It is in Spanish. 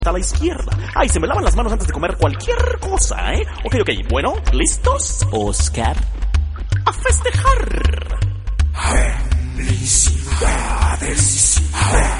a la izquierda. Ay, se me lavan las manos antes de comer cualquier cosa, ¿eh? Ok, bueno, ¿listos? Oscar, a festejar. Felicidades.